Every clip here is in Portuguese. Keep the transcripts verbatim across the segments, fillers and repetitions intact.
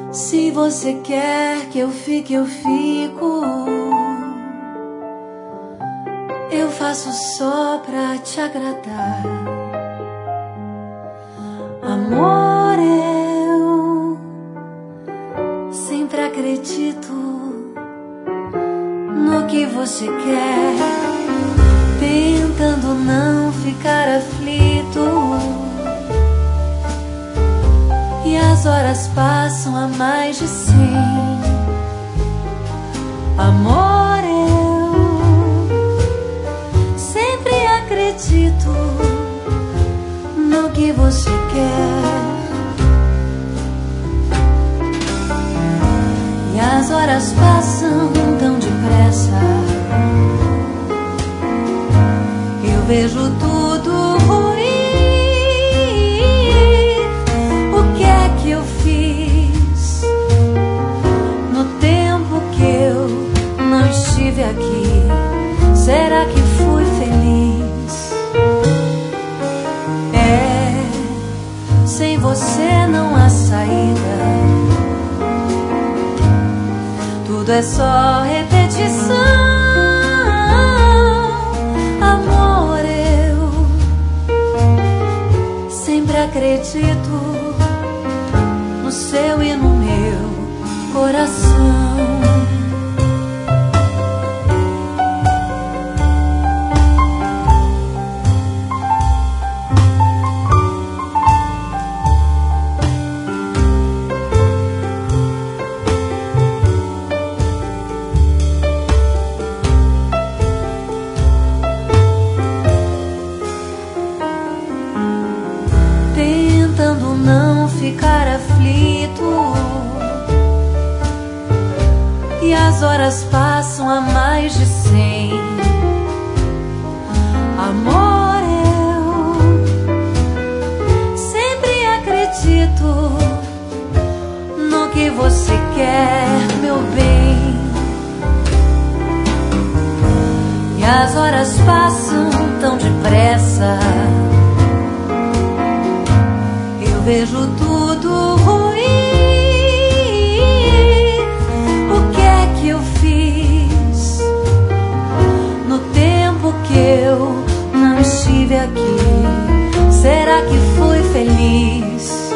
Se você quer que eu fique, eu fico. Eu faço só pra te agradar. Amor, eu sempre acredito no que você quer, tentando não ficar aflito. E as horas passam a mais de cem. Amor, eu sempre acredito no que você quer. E as horas passam tão depressa. Eu vejo tudo ruim. O que é que eu fiz no tempo que eu não estive aqui? Será que fui feliz? É, sem você não há saída. Tudo é só repetição. Amor, eu sempre acredito no seu e no meu coração. Tentando não ficar aflito. E as horas passam a mais de cem. Amor, eu sempre acredito no que você quer, meu bem. E as horas passam tão depressa. Eu vejo tudo ruim. O que é que eu fiz no tempo que eu não estive aqui? Será que fui feliz?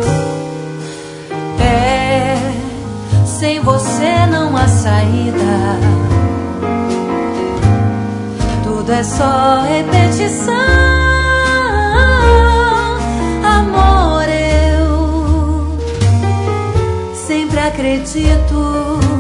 É, sem você não há saída. Tudo é só repetição. Amor, eu sempre acredito